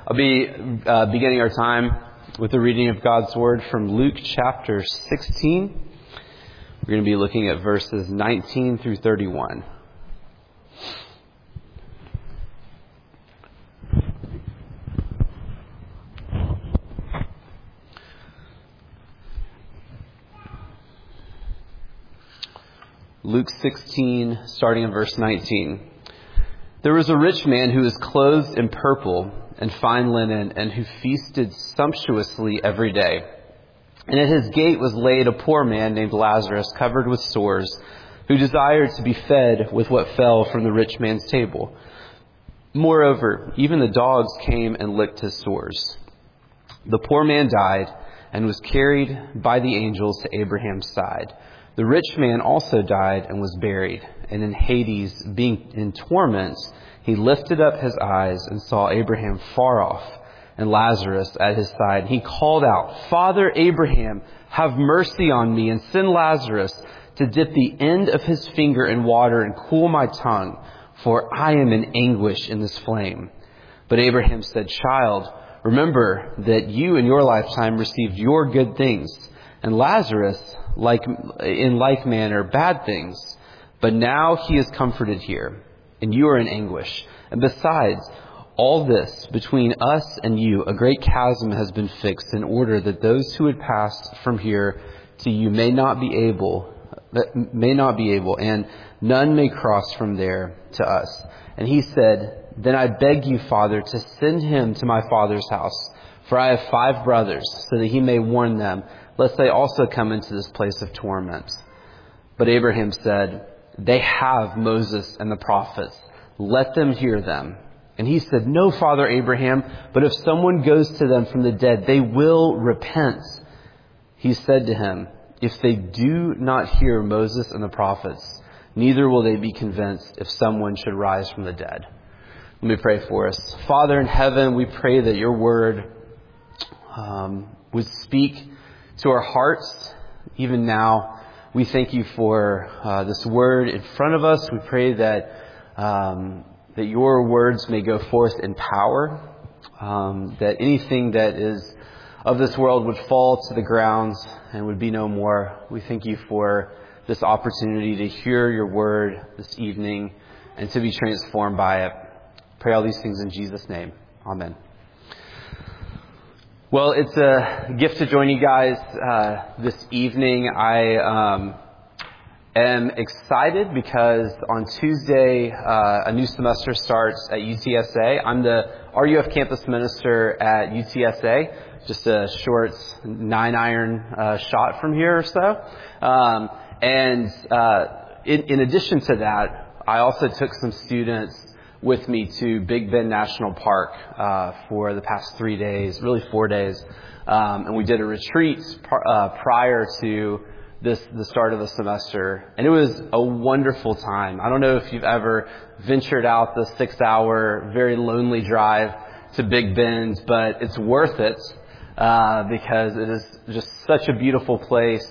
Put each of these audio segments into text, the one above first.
I'll be beginning our time with the reading of God's Word from Luke chapter 16. We're going to be looking at verses 19 through 31. Luke 16, starting in verse 19. There was a rich man who was clothed in purple and fine linen, and who feasted sumptuously every day. And at his gate was laid a poor man named Lazarus, covered with sores, who desired to be fed with what fell from the rich man's table. Moreover, even the dogs came and licked his sores. The poor man died and was carried by the angels to Abraham's side. The rich man also died and was buried, and in Hades, being in torments, he lifted up his eyes and saw Abraham far off and Lazarus at his side. He called out, "Father Abraham, have mercy on me, and send Lazarus to dip the end of his finger in water and cool my tongue, for I am in anguish in this flame." But Abraham said, "Child, remember that you in your lifetime received your good things, and Lazarus in like manner bad things. But now he is comforted here, and you are in anguish. And besides all this, between us and you, a great chasm has been fixed, in order that those who would pass from here to you may not be able, and none may cross from there to us." And he said, "Then I beg you, Father, to send him to my father's house, for I have 5 brothers, so that he may warn them, lest they also come into this place of torment." But Abraham said, "They have Moses and the prophets. Let them hear them." And he said, "No, Father Abraham, but if someone goes to them from the dead, they will repent." He said to him, "If they do not hear Moses and the prophets, neither will they be convinced if someone should rise from the dead." Let me pray for us. Father in heaven, we pray that your word would speak to our hearts even now. We thank you for this word in front of us. We pray that your words may go forth in power, that anything that is of this world would fall to the ground and would be no more. We thank you for this opportunity to hear your word this evening and to be transformed by it. Pray all these things in Jesus' name. Amen. Well, it's a gift to join you guys this evening. I am excited because on Tuesday, a new semester starts at UTSA. I'm the RUF campus minister at UTSA, just a short 9-iron shot from here or so. In addition to that, I also took some students with me to Big Bend National Park for the past 3 days, really 4 days. And we did a retreat prior to the start of the semester. And it was a wonderful time. I don't know if you've ever ventured out the 6-hour, very lonely drive to Big Bend, but it's worth it because it is just such a beautiful place.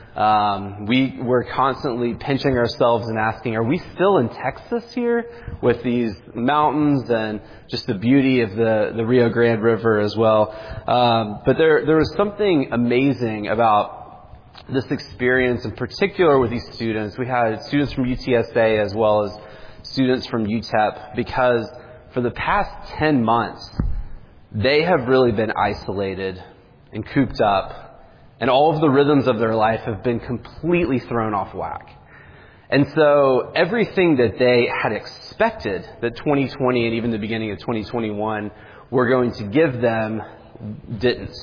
We were constantly pinching ourselves and asking, are we still in Texas here with these mountains and just the beauty of the Rio Grande River as well? But there was something amazing about this experience, in particular with these students. We had students from UTSA as well as students from UTEP, because for the past 10 months, they have really been isolated and cooped up. And all of the rhythms of their life have been completely thrown off whack. And so everything that they had expected that 2020 and even the beginning of 2021 were going to give them didn't.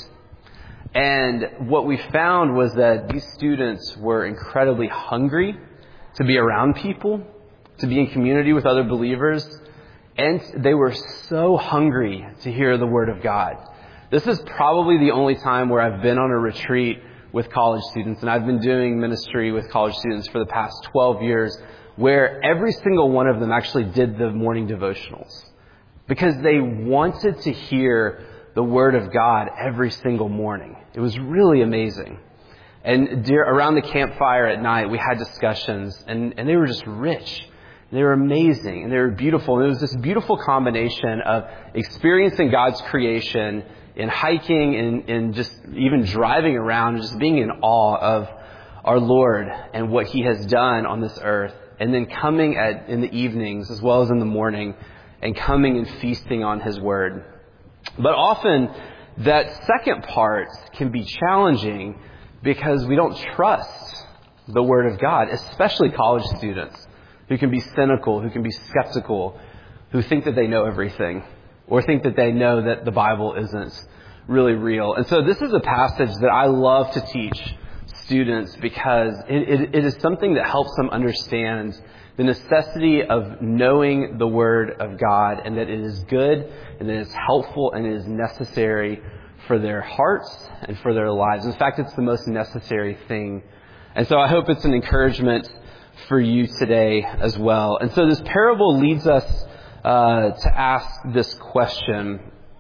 And what we found was that these students were incredibly hungry to be around people, to be in community with other believers, and they were so hungry to hear the Word of God. This is probably the only time where I've been on a retreat with college students, and I've been doing ministry with college students for the past 12 years, where every single one of them actually did the morning devotionals because they wanted to hear the Word of God every single morning. It was really amazing. And around the campfire at night, we had discussions, and they were just rich. They were amazing and they were beautiful. And it was this beautiful combination of experiencing God's creation in hiking and just even driving around and just being in awe of our Lord and what He has done on this earth. And then coming in the evenings as well as in the morning and coming and feasting on His Word. But often that second part can be challenging because we don't trust the Word of God, especially college students who can be cynical, who can be skeptical, who think that they know everything or think that they know that the Bible isn't really real. And so this is a passage that I love to teach students because it is something that helps them understand the necessity of knowing the Word of God and that it is good and that it's helpful and it is necessary for their hearts and for their lives. In fact, it's the most necessary thing. And so I hope it's an encouragement for you today as well. And so this parable leads us to ask this question.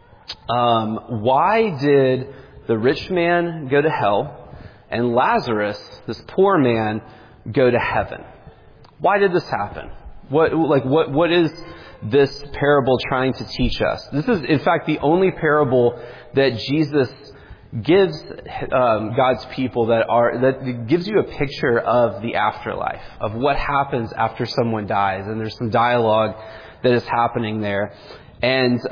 Why did the rich man go to hell and Lazarus, this poor man, go to heaven? Why did this happen? What is this parable trying to teach us? This is, in fact, the only parable that Jesus gives God's people that gives you a picture of the afterlife, of what happens after someone dies. And there's some dialogue that is happening there. And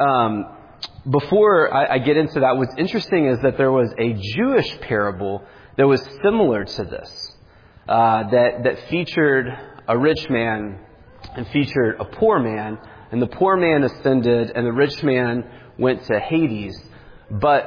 before I get into that, what's interesting is that there was a Jewish parable that was similar to this, that featured a rich man and featured a poor man. And the poor man ascended and the rich man went to Hades. But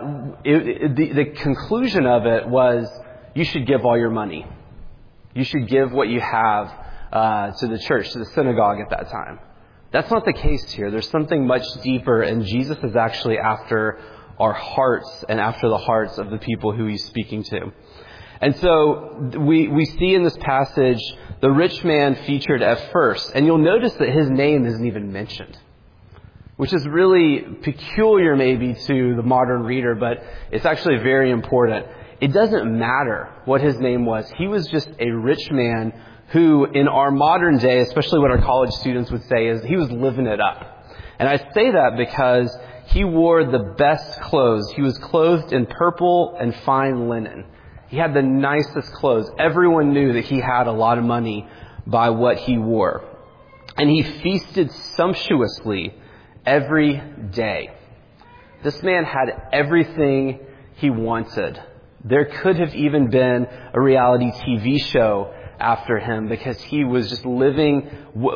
the conclusion of it was, you should give all your money. You should give what you have to the church, to the synagogue at that time. That's not the case here. There's something much deeper, and Jesus is actually after our hearts and after the hearts of the people who He's speaking to. And so we see in this passage the rich man featured at first, and you'll notice that his name isn't even mentioned, which is really peculiar maybe to the modern reader, but it's actually very important. It doesn't matter what his name was. He was just a rich man who, in our modern day, especially what our college students would say, is he was living it up. And I say that because he wore the best clothes. He was clothed in purple and fine linen. He had the nicest clothes. Everyone knew that he had a lot of money by what he wore. And he feasted sumptuously every day. This man had everything he wanted. There could have even been a reality TV show after him because he was just living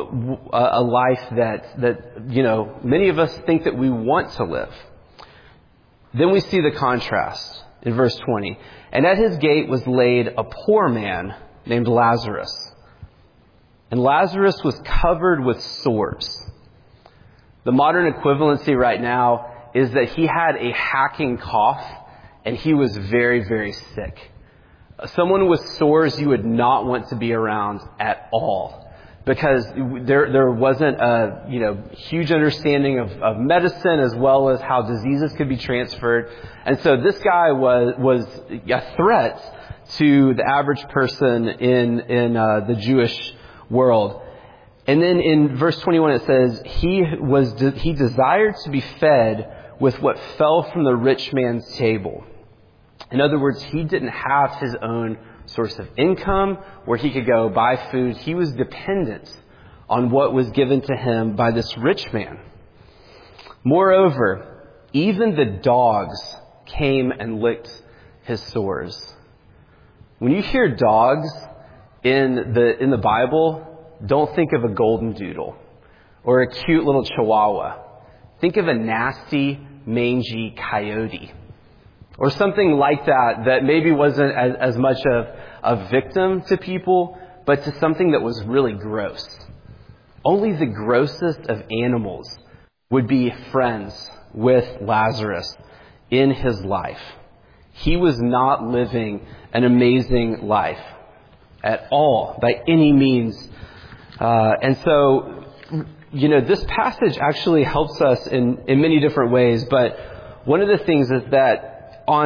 a life that many of us think that we want to live. Then we see the contrast in verse 20. And at his gate was laid a poor man named Lazarus. And Lazarus was covered with sores. The modern equivalency right now is that he had a hacking cough and he was very, very sick. Someone with sores you would not want to be around at all because there wasn't a huge understanding of medicine as well as how diseases could be transferred. And so this guy was a threat to the average person in the Jewish world. And then in verse 21 it says, he desired to be fed with what fell from the rich man's table. In other words, he didn't have his own source of income where he could go buy food. He was dependent on what was given to him by this rich man. Moreover, even the dogs came and licked his sores. When you hear dogs in the Bible, don't think of a golden doodle or a cute little chihuahua. Think of a nasty, mangy coyote or something like that maybe wasn't as much of a victim to people, but to something that was really gross. Only the grossest of animals would be friends with Lazarus in his life. He was not living an amazing life at all, by any means. And so, this passage actually helps us in many different ways. But one of the things is that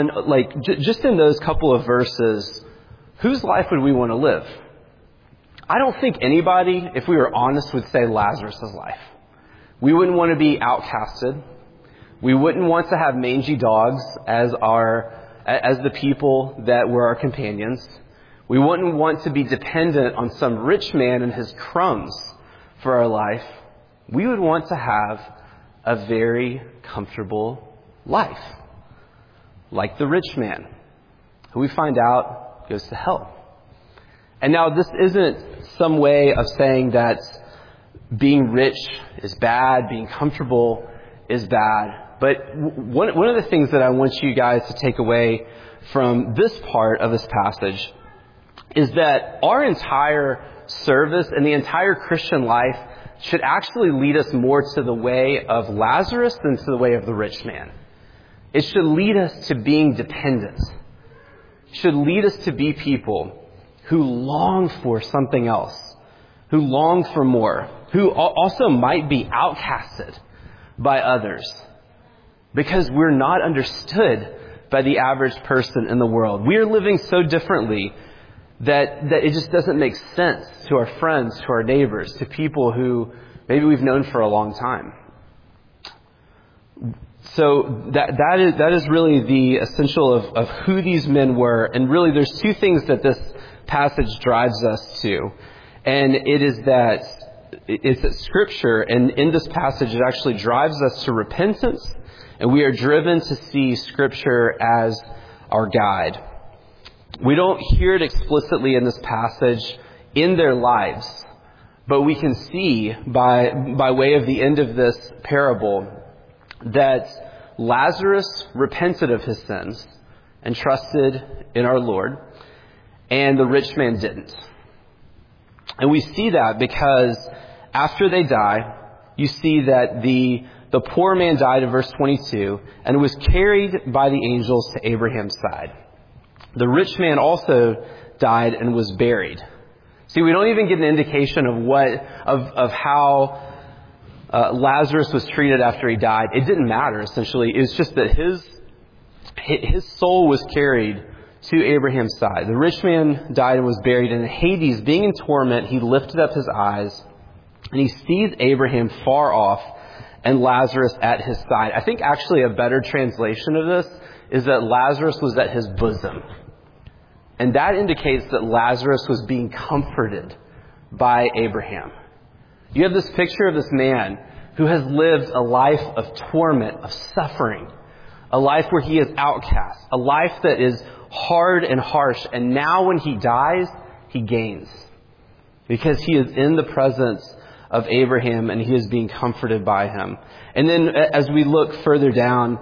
just in those couple of verses, whose life would we want to live? I don't think anybody, if we were honest, would say Lazarus' life. We wouldn't want to be outcasted. We wouldn't want to have mangy dogs as the people that were our companions. We wouldn't want to be dependent on some rich man and his crumbs for our life. We would want to have a very comfortable life, like the rich man, who we find out goes to hell. And now this isn't some way of saying that being rich is bad, being comfortable is bad. But one of the things that I want you guys to take away from this part of this passage is that our entire service and the entire Christian life should actually lead us more to the way of Lazarus than to the way of the rich man. It should lead us to being dependent. It should lead us to be people who long for something else, who long for more, who also might be outcasted by others, because we're not understood by the average person in the world. We are living so differently that it just doesn't make sense to our friends, to our neighbors, to people who maybe we've known for a long time. So that is really the essential of who these men were. And really there's two things that this passage drives us to. And it's that Scripture, and in this passage it actually drives us to repentance, and we are driven to see Scripture as our guide. We don't hear it explicitly in this passage in their lives, but we can see by way of the end of this parable that Lazarus repented of his sins and trusted in our Lord, and the rich man didn't. And we see that because after they die, you see that the poor man died in verse 22 and was carried by the angels to Abraham's side. The rich man also died and was buried. See, we don't even get an indication of how Lazarus was treated after he died. It didn't matter, essentially. It was just that his soul was carried to Abraham's side. The rich man died and was buried. And in Hades, being in torment, he lifted up his eyes and he sees Abraham far off and Lazarus at his side. I think actually a better translation of this is that Lazarus was at his bosom. And that indicates that Lazarus was being comforted by Abraham. You have this picture of this man who has lived a life of torment, of suffering, a life where he is outcast, a life that is hard and harsh. And now when he dies, he gains, because he is in the presence of Abraham and he is being comforted by him. And then as we look further down,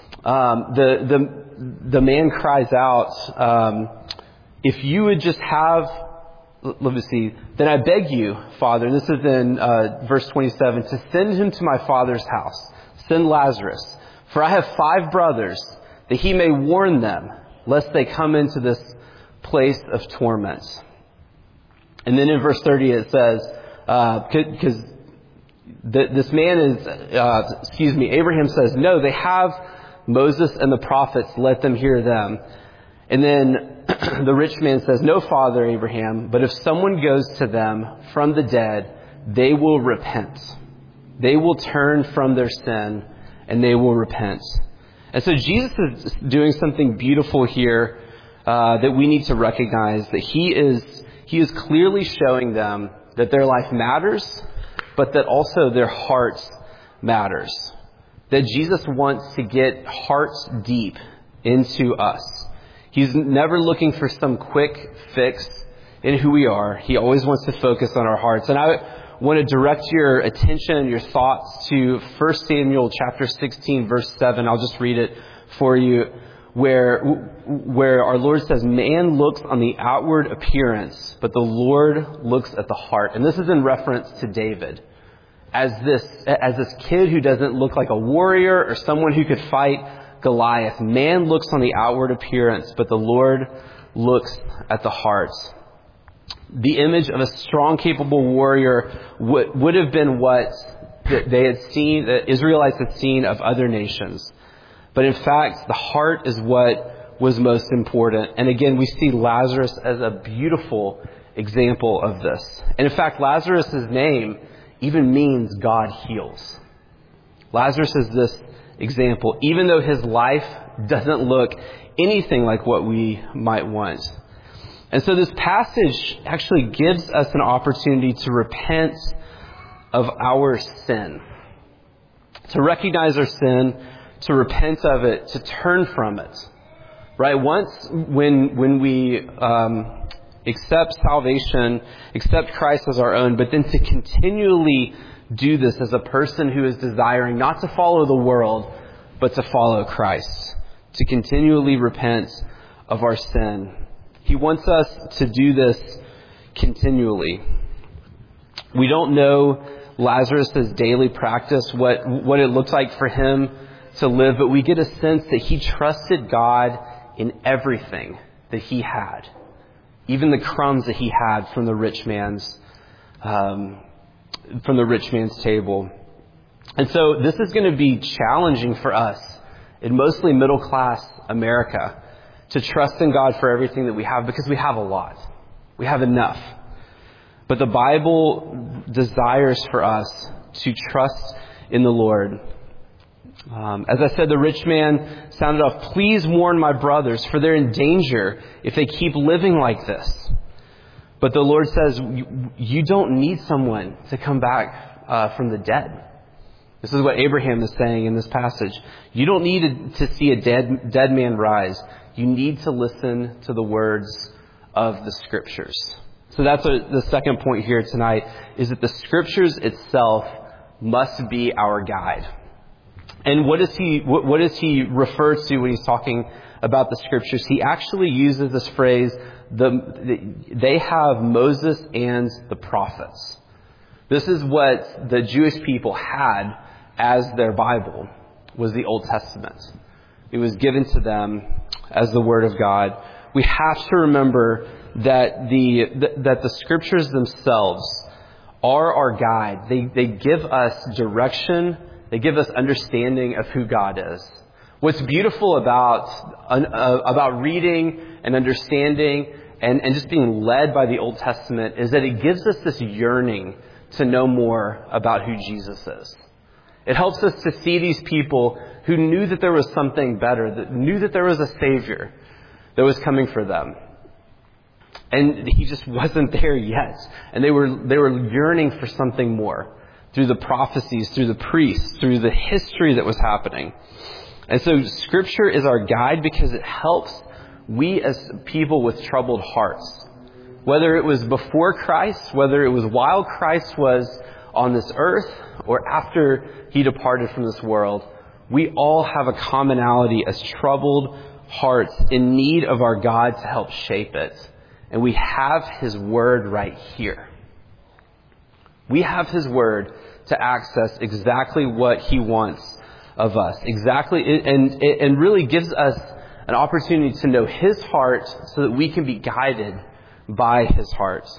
the man cries out, if you would just have, let me see, then I beg you, Father, and this is in verse 27, to send him to my father's house. Send Lazarus, for I have 5 brothers, that he may warn them, lest they come into this place of torment. And then in verse 30 it says, because this man is, Abraham says, no, they have Moses and the prophets, let them hear them. And then the rich man says, no, Father Abraham, but if someone goes to them from the dead, they will repent. They will turn from their sin and they will repent. And so Jesus is doing something beautiful here that we need to recognize, that he is clearly showing them that their life matters, but that also their hearts matters. That Jesus wants to get hearts deep into us. He's never looking for some quick fix in who we are. He always wants to focus on our hearts. And I want to direct your attention and your thoughts to 1 Samuel chapter 16, verse 7. I'll just read it for you, where our Lord says, man looks on the outward appearance, but the Lord looks at the heart. And this is in reference to David. As this kid who doesn't look like a warrior or someone who could fight Goliath. Man looks on the outward appearance, but the Lord looks at the heart. The image of a strong, capable warrior would have been what they had seen, the Israelites had seen of other nations. But in fact, the heart is what was most important. And again, we see Lazarus as a beautiful example of this. And in fact, Lazarus' name even means God heals. Lazarus is this example, even though his life doesn't look anything like what we might want. And so this passage actually gives us an opportunity to repent of our sin, to recognize our sin, to repent of it, to turn from it. Right? Once when we accept salvation, accept Christ as our own, but then to continually do this as a person who is desiring not to follow the world, but to follow Christ, to continually repent of our sin. He wants us to do this continually. We don't know Lazarus' daily practice, what it looked like for him to live, but we get a sense that he trusted God in everything that he had, even the crumbs that he had from the rich man's table. And so this is going to be challenging for us in mostly middle class America to trust in God for everything that we have, because we have a lot. We have enough. But the Bible desires for us to trust in the Lord. As I said, the rich man sounded off, "Please warn my brothers, for they're in danger if they keep living like this." But the Lord says, you don't need someone to come back from the dead. This is what Abraham is saying in this passage. You don't need to see a dead man rise. You need to listen to the words of the Scriptures. So that's the second point here tonight, is that the Scriptures itself must be our guide. And what does he refer to when he's talking about the Scriptures? He actually uses this phrase, they have Moses and the prophets. This is what the Jewish people had as their Bible, was the Old Testament. It was given to them as the Word of God. We have to remember that the Scriptures themselves are our guide. They give us direction. They give us understanding of who God is. What's beautiful about reading and understanding and just being led by the Old Testament is that it gives us this yearning to know more about who Jesus is. It helps us to see these people who knew that there was something better, that knew that there was a Savior that was coming for them. And he just wasn't there yet. And they were yearning for something more through the prophecies, through the priests, through the history that was happening. And so Scripture is our guide because it helps we as people with troubled hearts. Whether it was before Christ, whether it was while Christ was on this earth, or after he departed from this world, we all have a commonality as troubled hearts in need of our God to help shape it. And we have His Word right here. We have His Word to access exactly what He wants of us. Exactly, and really gives us an opportunity to know His heart so that we can be guided by His heart.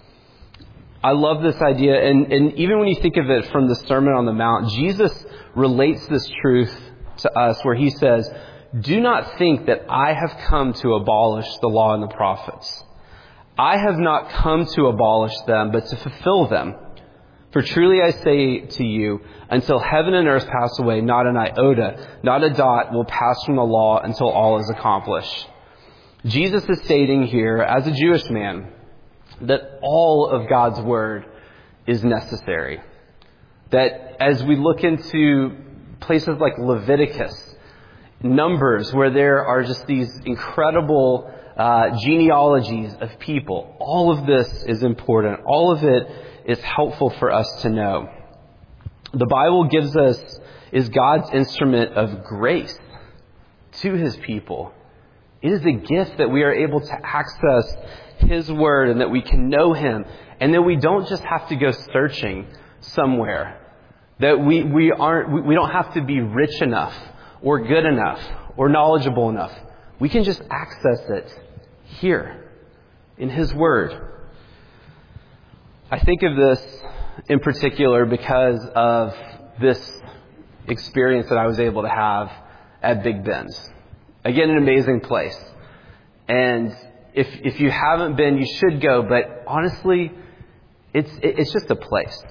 I love this idea, and even when you think of it from the Sermon on the Mount, Jesus relates this truth to us where He says, "Do not think that I have come to abolish the law and the prophets. I have not come to abolish them, but to fulfill them. For truly I say to you, until heaven and earth pass away, not an iota, not a dot will pass from the law until all is accomplished." Jesus is stating here, as a Jewish man, that all of God's Word is necessary. That as we look into places like Leviticus, Numbers, where there are just these incredible genealogies of people, all of this is important. All of it is helpful for us to know. The Bible is God's instrument of grace to His people. It is a gift that we are able to access His Word and that we can know Him, and that we don't just have to go searching somewhere. That we don't have to be rich enough or good enough or knowledgeable enough. We can just access it here in His Word. I think of this in particular because of this experience that I was able to have at Big Ben's. Again, an amazing place. And if you haven't been, you should go. But honestly, it's just a place.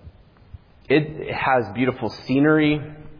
It has beautiful scenery.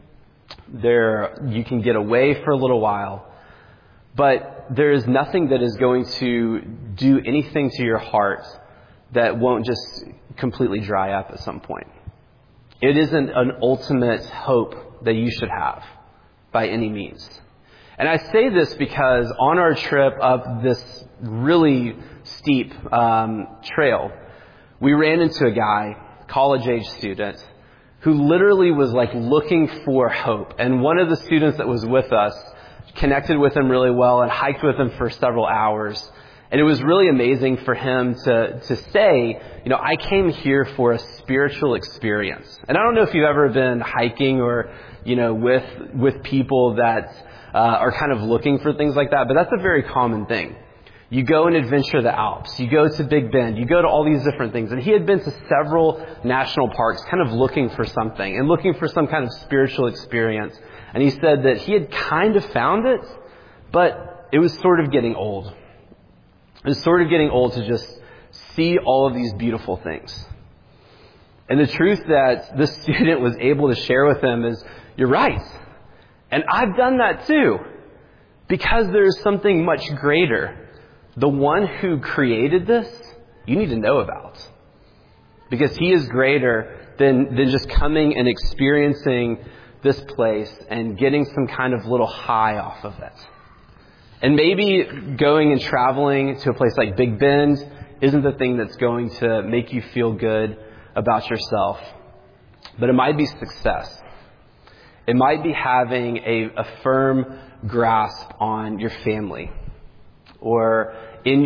There, you can get away for a little while. But there is nothing that is going to do anything to your heart that won't just completely dry up at some point. It isn't an ultimate hope that you should have by any means. And I say this because on our trip up this really steep trail, we ran into a guy, college-age student, who literally was like looking for hope. And one of the students that was with us connected with him really well and hiked with him for several hours. And it was really amazing for him to say, I came here for a spiritual experience. And I don't know if you've ever been hiking or, with people that are kind of looking for things like that, but that's a very common thing. You go and adventure the Alps. You go to Big Bend. You go to all these different things. And he had been to several national parks kind of looking for something and looking for some kind of spiritual experience. And he said that he had kind of found it, but it was sort of getting old. It was sort of getting old to just see all of these beautiful things. And the truth that this student was able to share with him is, you're right. And I've done that too. Because there's something much greater. The one who created this, you need to know about. Because he is greater than just coming and experiencing this place and getting some kind of little high off of it. And maybe going and traveling to a place like Big Bend isn't the thing that's going to make you feel good about yourself. But it might be success. It might be having a firm grasp on your family or in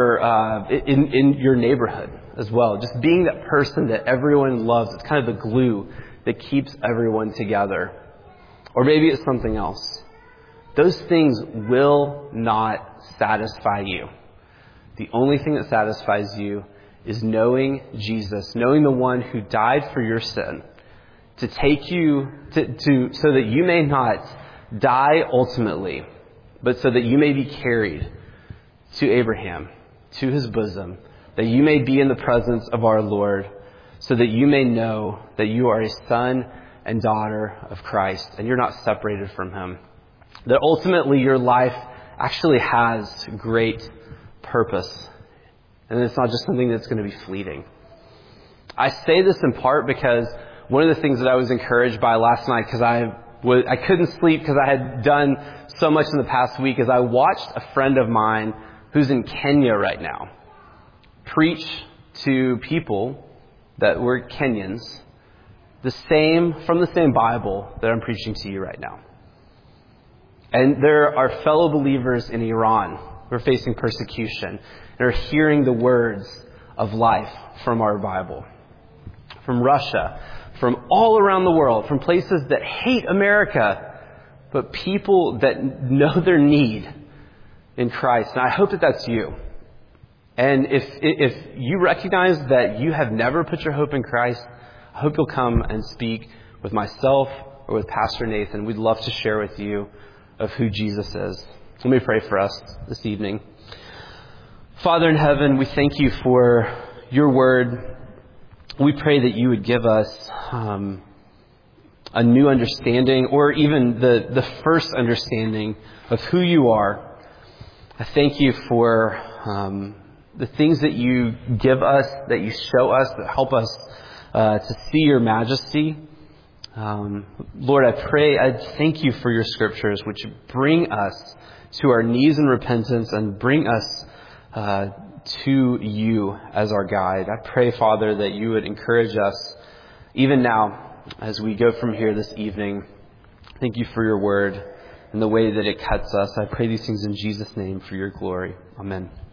your neighborhood as well. Just being that person that everyone loves. It's kind of the glue that keeps everyone together. Or maybe it's something else. Those things will not satisfy you. The only thing that satisfies you is knowing Jesus, knowing the one who died for your sin, to take you so that you may not die ultimately, but so that you may be carried to Abraham, to his bosom, that you may be in the presence of our Lord, so that you may know that you are a son and daughter of Christ, and you're not separated from him. That ultimately your life actually has great purpose, and it's not just something that's going to be fleeting. I say this in part because one of the things that I was encouraged by last night, because I couldn't sleep because I had done so much in the past week, is I watched a friend of mine who's in Kenya right now preach to people that were Kenyans from the same Bible that I'm preaching to you right now. And there are fellow believers in Iran who are facing persecution and are hearing the words of life from our Bible. From Russia, from all around the world, from places that hate America, but people that know their need in Christ. And I hope that that's you. And if you recognize that you have never put your hope in Christ, I hope you'll come and speak with myself or with Pastor Nathan. We'd love to share with you of who Jesus is. Let me pray for us this evening. Father in heaven, we thank you for your word. We pray that you would give us a new understanding, or even the first understanding of who you are. I thank you for the things that you give us, that you show us, that help us to see your majesty. Lord, I thank you for your scriptures, which bring us to our knees in repentance and bring us to you as our guide. I pray, Father, that you would encourage us even now as we go from here this evening. Thank you for your word and the way that it cuts us. I pray these things in Jesus' name for your glory. Amen.